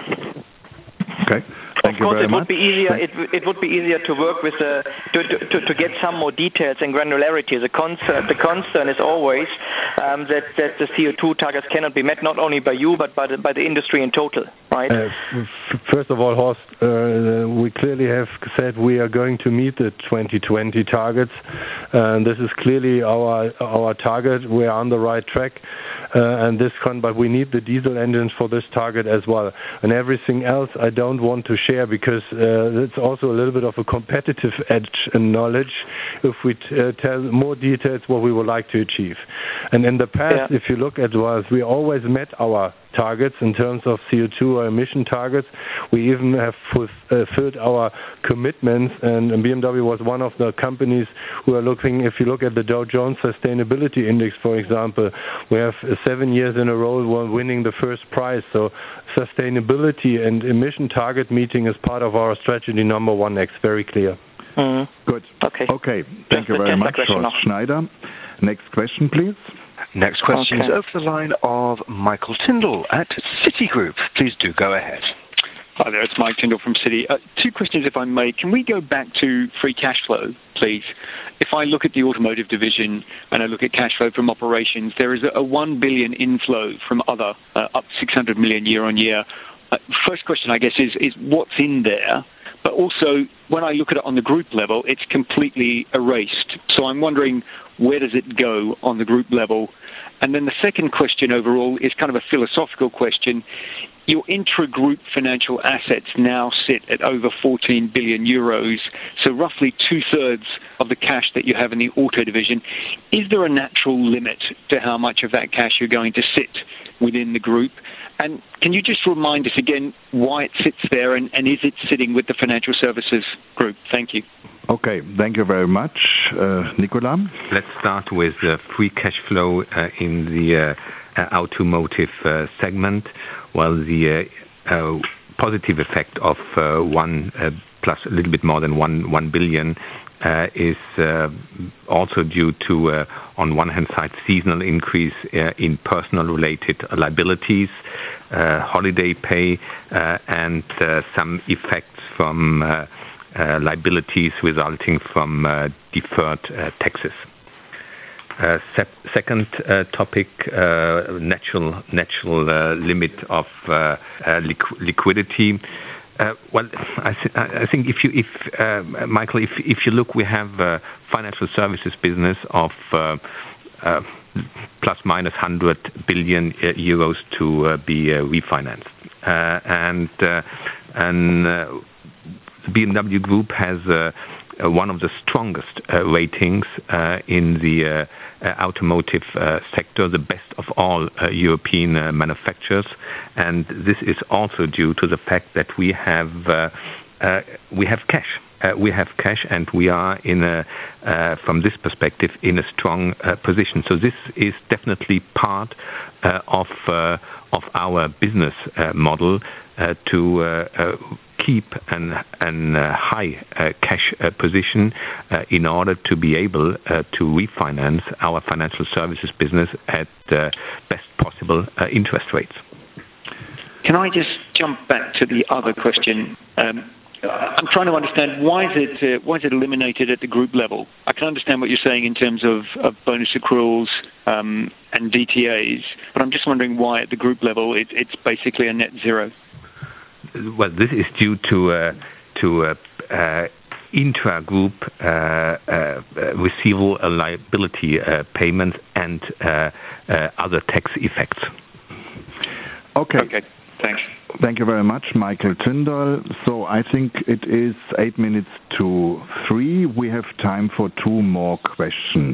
Okay. Thank of you course, very it much. would be easier. It, it would be easier to work with uh, to, to to get some more details and granularity. The concern the concern is always um, that that the C O two targets cannot be met not only by you but by the, by the industry in total, right? Uh, f- first of all, Horst, uh, we clearly have said we are going to meet the twenty twenty targets, and this is clearly our our target. We are on the right track, uh, and this con. But we need the diesel engines for this target as well, and everything else I don't want to share because uh, it's also a little bit of a competitive edge and knowledge if we t- uh, tell more details what we would like to achieve. And in the past, yeah. if you look at us, we always met our targets in terms of C O two or emission targets. We even have fulfilled our commitments, and B M W was one of the companies who are looking, if you look at the Dow Jones Sustainability Index, for example, we have seven years in a row we're winning the first prize. So sustainability and emission target meeting is part of our strategy number one next, very clear. Mm-hmm. Good. Okay. Okay. Thank Just you very much, question Horst Schneider. Next question, please. Next question Okay. is over the line of Michael Tyndall at Citigroup. Please do go ahead. Hi there, it's Mike Tyndall from Citi. Uh, two questions, if I may. Can we go back to free cash flow, please? If I look at the automotive division and I look at cash flow from operations, there is a, a one billion inflow from other, uh, up six hundred million year on year. Uh, first question, I guess, is, is what's in there? But also, when I look at it on the group level, it's completely erased. So I'm wondering, where does it go on the group level? And then the second question overall is kind of a philosophical question. Your intra-group financial assets now sit at over fourteen billion euros, so roughly two-thirds of the cash that you have in the auto division. Is there a natural limit to how much of that cash you're going to sit within the group? And can you just remind us again why it sits there, and, and is it sitting with the financial services group? Thank you. Okay, thank you very much. Uh, Nicolas? Let's start with uh, free cash flow uh, in the uh, uh, automotive uh, segment. Well, the uh, uh, positive effect of uh, one uh, plus a little bit more than one one billion uh, is uh, also due to, uh, on one hand side, seasonal increase uh, in personal-related liabilities, uh, holiday pay, uh, and uh, some effects from uh, uh, liabilities resulting from uh, deferred uh, taxes. Uh, se- second uh, topic, uh, natural natural uh, limit of uh, uh, liqu- liquidity. Uh, well, I, th- I think if you, if uh, Michael, if if you look, we have a financial services business of uh, uh, plus minus one hundred billion euros to uh, be uh, refinanced, uh, and uh, and uh, the B M W Group has uh, uh, one of the strongest uh, ratings uh, in the uh, uh, automotive uh, sector, the best of all uh, European uh, manufacturers, and this is also due to the fact that we have uh, uh, we have cash. Uh, we have cash, and we are in a, uh, from this perspective, in a strong uh, position. So this is definitely part uh, of uh, of our business uh, model uh, to uh, uh, keep an, an uh, high uh, cash uh, position uh, in order to be able uh, to refinance our financial services business at uh, best possible uh, interest rates. Can I just jump back to the other question? Um, I'm trying to understand why is it uh, why is it eliminated at the group level? I can understand what you're saying in terms of, of bonus accruals um, and D T As, but I'm just wondering why at the group level it, it's basically a net zero. Well, this is due to uh, to uh, uh, intra-group uh, uh, receivable liability uh, payments and uh, uh, other tax effects. Okay. Okay. Thanks. Thank you very much, Michael Tyndall. So I think it is eight minutes to three. We have time for two more questions.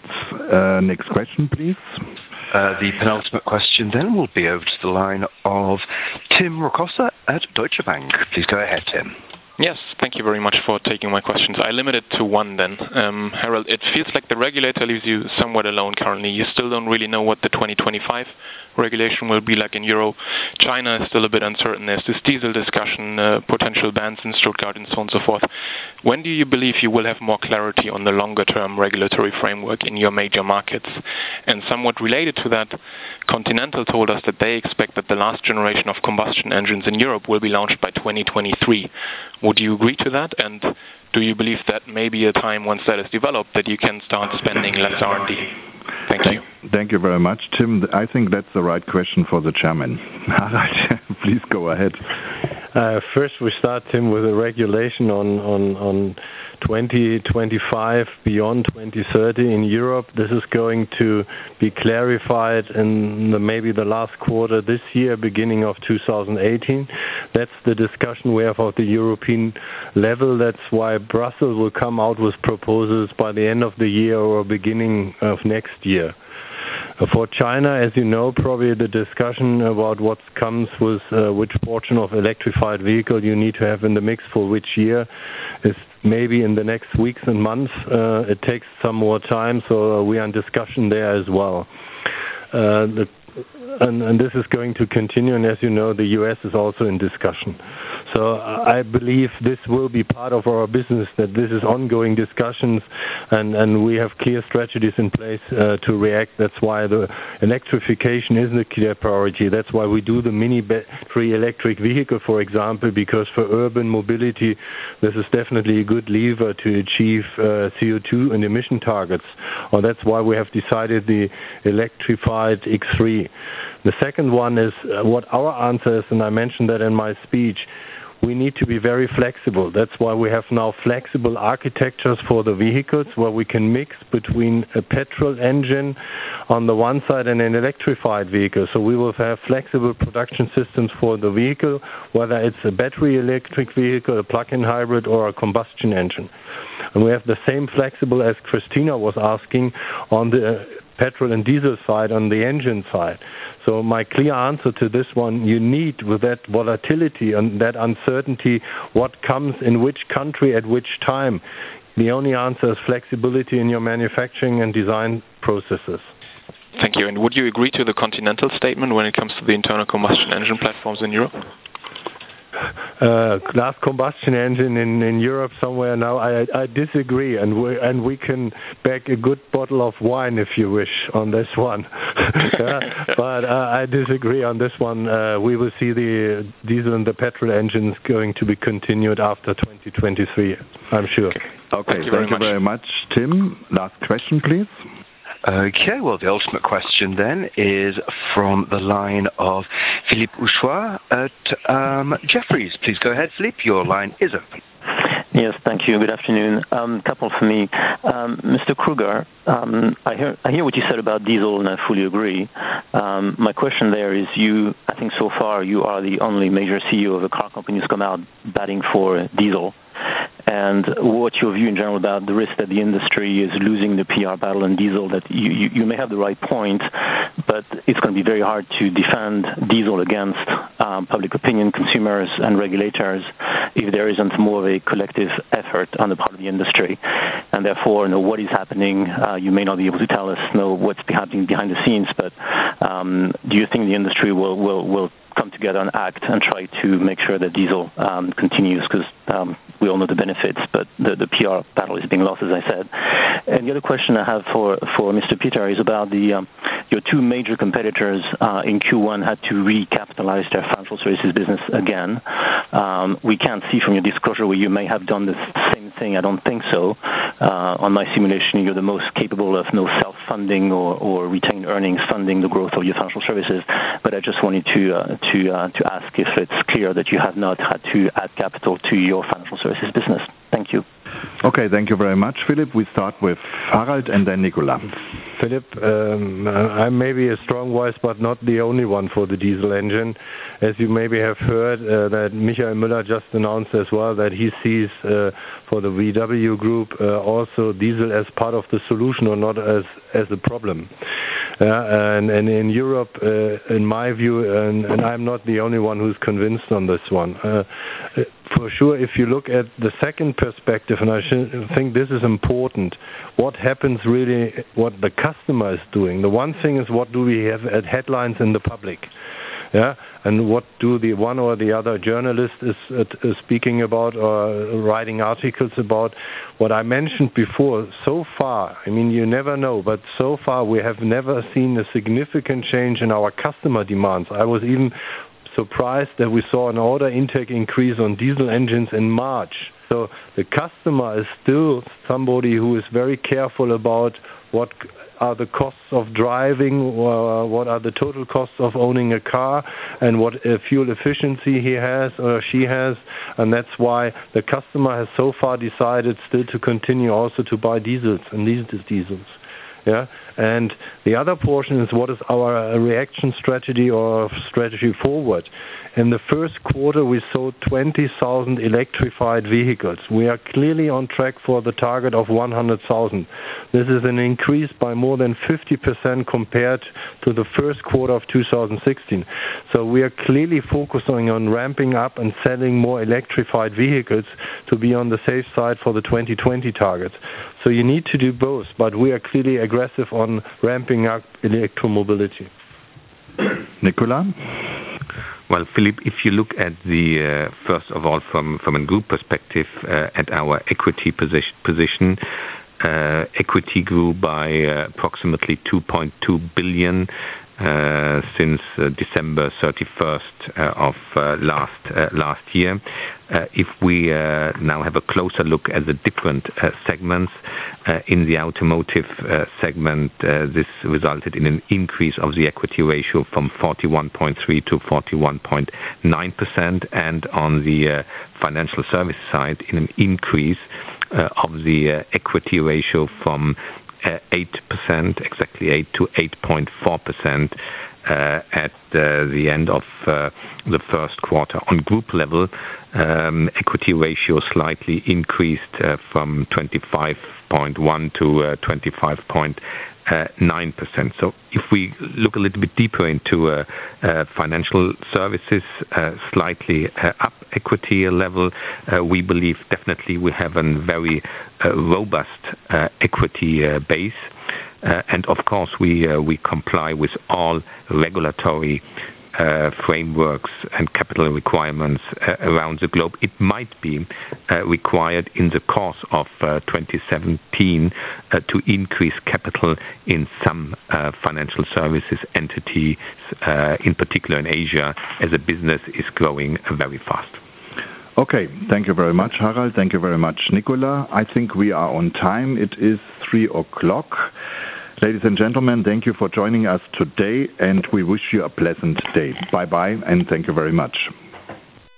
Uh, next question, please. Uh, the penultimate question then will be over to the line of Tim Rokossa at Deutsche Bank. Please go ahead, Tim. Yes, thank you very much for taking my questions. I limit it to one then. Um, Harald, it feels like the regulator leaves you somewhat alone currently. You still don't really know what the twenty twenty-five regulation will be like in Europe. China is still a bit uncertain. There's this diesel discussion, uh, potential bans in Stuttgart and so on and so forth. When do you believe you will have more clarity on the longer-term regulatory framework in your major markets? And somewhat related to that, Continental told us that they expect that the last generation of combustion engines in Europe will be launched by twenty twenty-three. Would you agree to that? And do you believe that may be a time once that is developed that you can start spending less R and D? Thank you. Thank you very much, Tim. I think that's the right question for the chairman. Harald, please go ahead. Uh, first, we start, Tim, with a regulation on, on, on twenty twenty-five beyond twenty thirty in Europe. This is going to be clarified in the, maybe the last quarter this year, beginning of two thousand eighteen. That's the discussion we have at the European level. That's why Brussels will come out with proposals by the end of the year or beginning of next year. For China, as you know, probably the discussion about what comes with uh, which portion of electrified vehicle you need to have in the mix for which year is maybe in the next weeks and months. Uh, it takes some more time, so we are in discussion there as well. Uh, the, and, and this is going to continue, and as you know, the U S is also in discussion. So I believe this will be part of our business, that this is ongoing discussions, and, and we have clear strategies in place uh, to react. That's why the electrification is a clear priority. That's why we do the mini battery electric vehicle, for example, because for urban mobility, this is definitely a good lever to achieve uh, C O two and emission targets. Or that's why we have decided the electrified X three. The second one is uh, what our answer is, and I mentioned that in my speech. We need to be very flexible. That's why we have now flexible architectures for the vehicles where we can mix between a petrol engine on the one side and an electrified vehicle. So we will have flexible production systems for the vehicle, whether it's a battery electric vehicle, a plug-in hybrid, or a combustion engine. And we have the same flexible as Christina was asking on the petrol and diesel side, on the engine side. So my clear answer to this one, you need, with that volatility and that uncertainty, what comes in which country at which time. The only answer is flexibility in your manufacturing and design processes. Thank you. And would you agree to the Continental statement when it comes to the internal combustion engine platforms in Europe? Uh, glass combustion engine in, in Europe somewhere now, I, I disagree, and we, and we can back a good bottle of wine if you wish on this one. uh, but uh, I disagree on this one. Uh, we will see the diesel and the petrol engines going to be continued after twenty twenty-three, I'm sure. Okay, thank you, thank very, you much. very much, Tim. Last question, please. Okay, well, the ultimate question then is from the line of Philippe Houchois at um, Jefferies. Please go ahead, Philippe. Your line is open. Yes, thank you. Good afternoon. A um, couple for me. Um, Mister Kruger, um, I, hear, I hear what you said about diesel, and I fully agree. Um, my question there is, you, I think so far you are the only major C E O of a car company who's come out batting for diesel. And what's your view in general about the risk that the industry is losing the P R battle in diesel? That you, you, you may have the right point, but it's going to be very hard to defend diesel against um, public opinion, consumers, and regulators if there isn't more of a collective effort on the part of the industry. And therefore, you know, what is happening, uh, you may not be able to tell us, know what's happening behind the scenes, but um, do you think the industry will, will, will come together and act and try to make sure that diesel um, continues, because um, we all know the benefits, but the, the P R battle is being lost, as I said. And the other question I have for, for Mister Peter is about the um, your two major competitors uh, in Q one had to recapitalize their financial services business again. Um, we can't see from your disclosure where you may have done the same thing. I don't think so. Uh, on my simulation, you're the most capable of no self-funding or, or retained earnings funding the growth of your financial services. But I just wanted to uh, to uh, to ask if it's clear that you have not had to add capital to your financial services business. Thank you. Okay, thank you very much, Philip. We start with Harald and then Nicola. Philip, um, I'm maybe a strong voice, but not the only one for the diesel engine. As you maybe have heard, uh, that Michael Müller just announced as well that he sees uh, for the V W Group uh, also diesel as part of the solution or not as, as a problem. Uh, and, and in Europe, uh, in my view, and, and I'm not the only one who's convinced on this one, uh, for sure, if you look at the second perspective, and I think this is important, what happens really, what the customer is doing. The one thing is, what do we have at headlines in the public? Yeah, and what do the one or the other journalist is, uh, is speaking about or writing articles about? What I mentioned before, so far, I mean, you never know, but so far we have never seen a significant change in our customer demands. I was even surprised that we saw an order intake increase on diesel engines in March. So the customer is still somebody who is very careful about what are the costs of driving, uh, what are the total costs of owning a car, and what uh, fuel efficiency he has or she has. And that's why the customer has so far decided still to continue also to buy diesels and these diesels. Yeah, and the other portion is what is our reaction strategy or strategy forward. In the first quarter, we sold twenty thousand electrified vehicles. We are clearly on track for the target of one hundred thousand. This is an increase by more than fifty percent compared to the first quarter of two thousand sixteen. So we are clearly focusing on ramping up and selling more electrified vehicles to be on the safe side for the twenty twenty targets. So you need to do both, but we are clearly aggressive on ramping up electromobility. Nicola? Well, Philip, if you look at the, uh, first of all, from, from a group perspective, uh, at our equity position, position uh, equity grew by uh, approximately two point two billion uh, since uh, December thirty-first uh, of uh, last uh, last year. Uh, if we uh, now have a closer look at the different uh, segments, uh, in the automotive uh, segment, uh, this resulted in an increase of the equity ratio from forty-one point three to forty-one point nine percent, and on the uh, financial service side, in an increase uh, of the uh, equity ratio from uh, eight percent, exactly eight, to eight point four percent. Uh, at uh, the end of uh, the first quarter. On group level, um, equity ratio slightly increased uh, from twenty-five point one to uh, twenty-five point nine percent. So if we look a little bit deeper into uh, uh, financial services, uh, slightly uh, up equity level, uh, we believe definitely we have a very uh, robust uh, equity uh, base. Uh, and of course, we uh, we comply with all regulatory uh, frameworks and capital requirements uh, around the globe. It might be uh, required in the course of uh, twenty seventeen uh, to increase capital in some uh, financial services entities, uh, in particular in Asia, as the business is growing very fast. Okay, thank you very much, Harald. Thank you very much, Nicola. I think we are on time. It is three o'clock. Ladies and gentlemen, thank you for joining us today, and we wish you a pleasant day. Bye-bye, and thank you very much.